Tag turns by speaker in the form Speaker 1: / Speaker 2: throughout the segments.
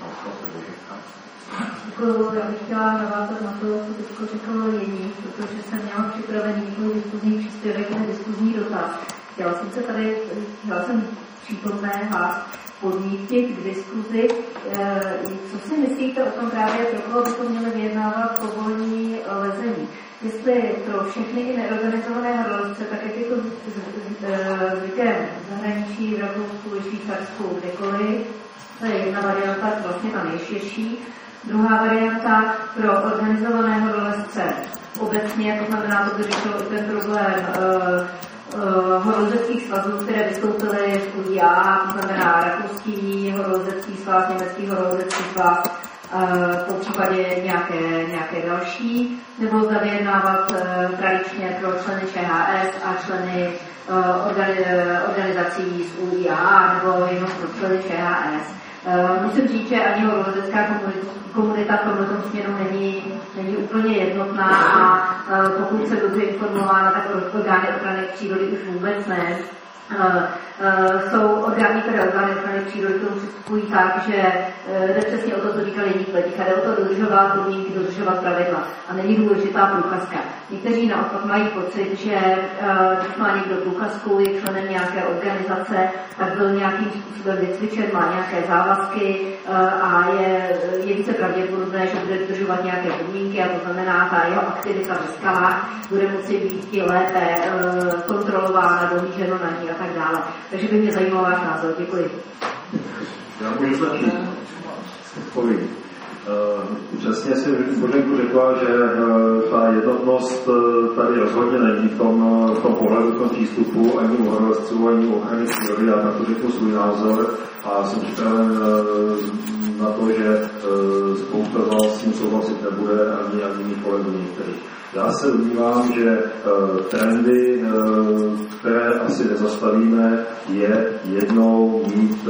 Speaker 1: Já bych chtěla navázat na to, co teď řekl Jeník, protože jsem měla připravený několik diskuzní příspěvek na diskuzní dotaz. Chtěla jsem přítomné vás podnítit k diskuzi. Co si myslíte o tom právě, pro koho bychom měli vyjednávat povolení lezení? Jestli pro všechny i neorganizované horolezce, tak jak je to zvykem v zahraničí, v Rakousku, v Švýcarsku, kdekoliv, to je jedna varianta, vlastně ta nejširší. Druhá varianta pro organizované horolezce obecně, to znamená, to by řešilo i ten problém horolezeckých svazů, které vystoupily v UIA, to znamená rakouský horolezecký svaz, německý horolezecký svaz, po případě nějaké další, nebo zda vyjednávat tradičně pro členy ČHS a členy organizací z UIA, nebo jenom pro členy ČHS. Musím říct, že ani horolezecká komunita v tomto směru není úplně jednotná a pokud se dobře informována, tak orgány ochrany přírody už vůbec ne. Jsou orgány, které orgány ochrany přírody k tomu přistupují tak, že jde přesně o to, co říkali jiní pletika, jde o to dodržovat podmínky, dodržovat pravidla a není důležitá průkazka. Někteří naopak mají pocit, že když má někdo průkazku, je členem nějaké organizace, tak byl nějakým způsobem vycvičen, má nějaké závazky a je více pravděpodobné, že bude dodržovat nějaké podmínky a to znamená, ta jeho aktivita ve skalách bude moci být lépe kontrolována, dohlíženo na ní a tak dále. Takže by mě zajímal váš názor. Děkuji.
Speaker 2: Já můžu začít. Povím. Přesně si Boženku řekla, že ta jednotnost tady rozhodně není v tom pohledu, v tom přístupu ani u horolezců, ani u ochrany přírody. Já na to řeknu svůj názor a jsem připraven na to, že spousta z vás s tím souhlasit nebude, ani mých kolegů některých. Já se domnívám, že trendy, které asi nezastavíme, je jednou mít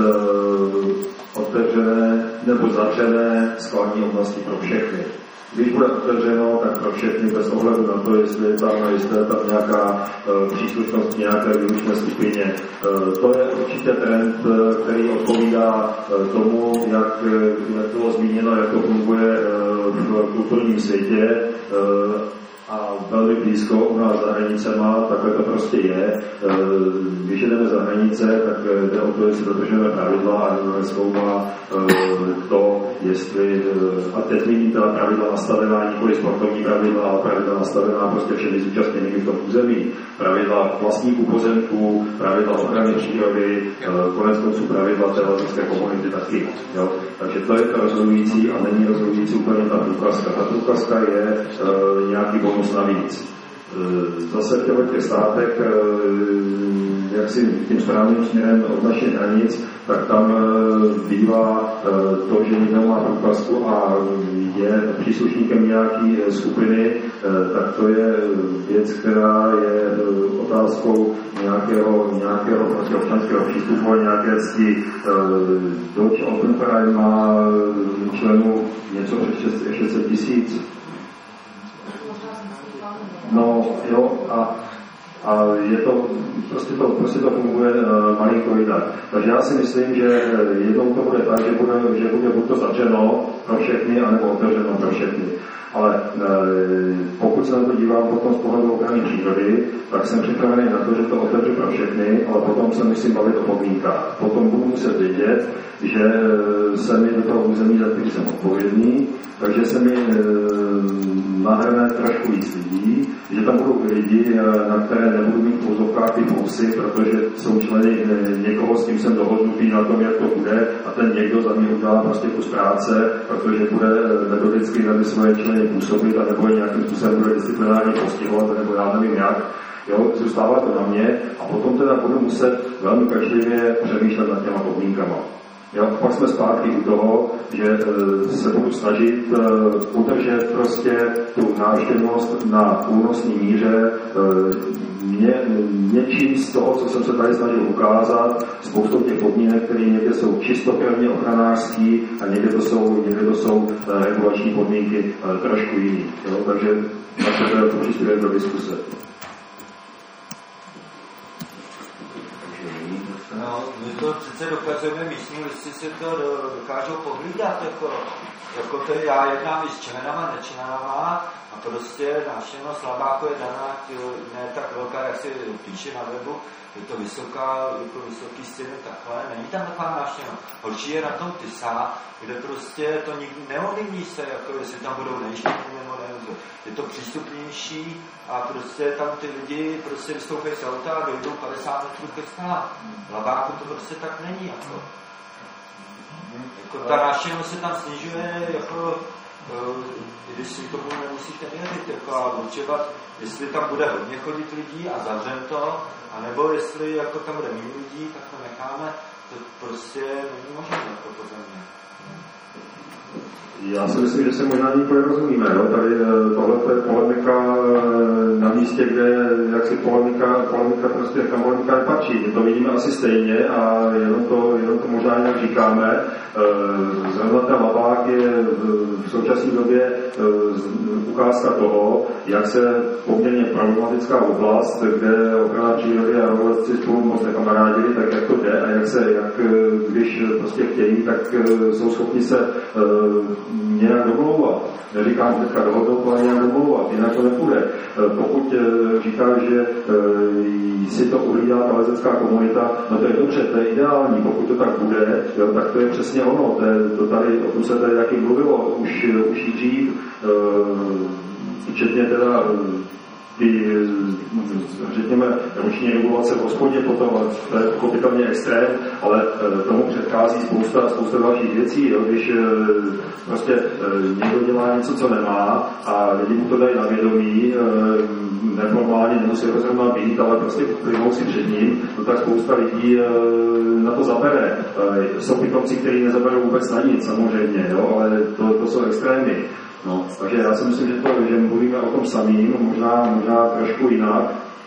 Speaker 2: otevřené nebo zavřené skalní oblasti pro všechny. Když bude otevřeno, tak pro všechny bez ohledu na to, jestli je tam nějaká příslušnost nějaké výlučné skupině. To je určitě trend, který odpovídá tomu, jak bylo zmíněno, jak to funguje v kulturním světě. A velmi blízko u nás za hranicema, takhle to prostě je. Když jdeme za hranice, tak jde o to, jestli dodržujeme pravidla a nezkoumá to, jestli, a teď není ta pravidla nastavená, nikoli sportovní pravidla, ale pravidla nastavená prostě všemi zúčastněnými v tom území. Pravidla vlastníků pozemků, pravidla ochrany přírody, konec konců pravidla té lesnické komunity taky. Jo? Takže to je to rozhodující a není rozhodující úplně ta průkazka. Ta průkazka je nějaký bonus navíc. Zase v těch státech, jak si tím správným směrem od našich hranic, tak tam bývá to, že někdo má průkazku a je příslušníkem nějaké skupiny, tak to je věc, která je otázkou nějakého prostě občanského přístupu a nějaké cti. Deutsche Open Verein má členů něco přes 600 000. No jo, a je to, prostě to funguje malinko jinak. Takže já si myslím, že jednou to bude tak, že bude buď to zavřeno pro všechny, anebo otevřeno pro všechny. Ale pokud se na to dívám potom z pohledu ochrany přírody, tak jsem připravený na to, že to otevřu pro všechny, ale potom se musím bavit o podmínkách. Potom budu muset vědět, že se mi do toho území, za který jsem odpovědný, takže se mi nahrne trošku víc lidí, že tam budou lidi, na které nebudu mít v úzovkách ty fousy, protože jsou členy někoho, s tím jsem dohodnutý na tom, jak to bude, a ten někdo za mě udělá prostě kus práce, protože bude metodicky na ty svoje členy působit a nebo je nějakým způsobem bude disciplinárně postihovat, nebo já nevím jak. Jo, zůstává to na mě a potom teda budu muset velmi pečlivě přemýšlet nad těma podmínkama. Jo, pak jsme zpátky u toho, že se budu snažit udržet prostě tu návštěvnost na únosné míře něčím z toho, co jsem se tady snažil ukázat, spoustou těch podmínek, které někde jsou čistokrevně ochranářský a někde to jsou regulační podmínky trošku jiný. Jo, takže na sebe to přispěje do diskuse.
Speaker 3: No, my to přece dokazujeme, místní listy si to dokážou pohlídat, jako to já jednám i s členama, nečlenama a prostě návštěvnost Labáku je daná, ne tak velká, jak si píše na webu, je to vysoký stěny takhle, není tam taková návštěvnost. Horší je na tom Tisa, kde prostě to nikdy neovlivní se, jako jestli tam budou nejištění nebo ne, je to přístupnější a prostě tam ty lidi prostě vystoupí z auta a dojdou 50 metrů ke skalám. V Labáku to prostě tak není, jako ta návštěvnost se tam snižuje, když si tomu nemusíte věřit, a určovat, jestli tam bude hodně chodit lidí a zavřem to, anebo jestli tam bude méně lidí, tak to necháme, to prostě není možné podle mě.
Speaker 2: Já si myslím, že se možná nikoli rozumíme. Jo? Tady tohle je polemika na místě, kde jaksi polemika prostě polemika nepatří. My to vidíme asi stejně a jenom to možná jinak říkáme. Zrovna ten Labák je v současné době ukázka toho, jak se poměrně problematická oblast, kde ochrana přírody a rozhodci spolu moc nekamarádili, tak jak to jde a jak když prostě chtějí, tak jsou schopni se nějak domlouvat. Neříkám, že teďka dohodnout, ale nějak domlouvat, jinak to nepůjde. Pokud říká, že si to uhlídá ta lezecká komunita, no to je dobře, to je ideální, pokud to tak bude, jo, tak to je přesně ono. To tady, o tom se tady taky mluvilo už dřív, včetně teda ty, řekněme, roční regulace v hospodě, potom to je pochopitelně extrém, ale tomu předchází spousta dalších věcí. Jo? Když prostě někdo dělá něco, co nemá a lidi mu to dají na vědomí, neformálně nemusí ho zrovna být, ale prostě plynou si před ním, no tak spousta lidí na to zabere. Jsou pitomci, kteří nezaberou vůbec na nic, samozřejmě, jo? Ale to jsou extrémy. No, takže já si myslím, že mluvíme o tom samým, možná trošku jinak.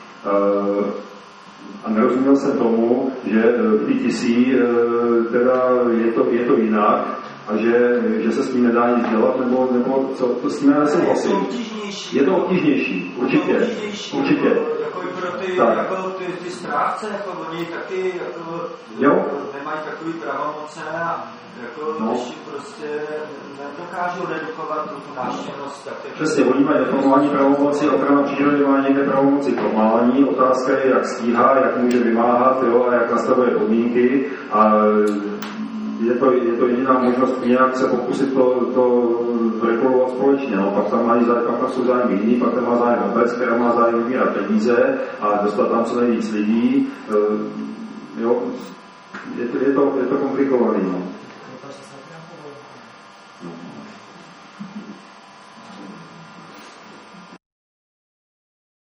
Speaker 2: A nerozuměl jsem tomu, že v TTC teda je to jinak a že se s tím nedá nic dělat, nebo co, to s tím já nesouhlasím. Je to obtížnější, určitě. Určitě.
Speaker 3: Jako i pro ty správce, oni taky nemají takový pravomoce a když prostě nedokážou redukovat tu návštěvnost.
Speaker 2: Přesně, oni mají neformální pravomoci, ochrana přírody má někde pravomoci formální, otázka je, jak stíhá, jak může vymáhat, jo, a jak nastavuje podmínky a je to jediná možnost nějak se pokusit to regulovat společně. No. Pak tam jsou zájem jiný, pak tam má zájem obec, která má zájem vybírat peníze a dostat tam co nejvíc lidí. Jo, je to komplikovaný. No.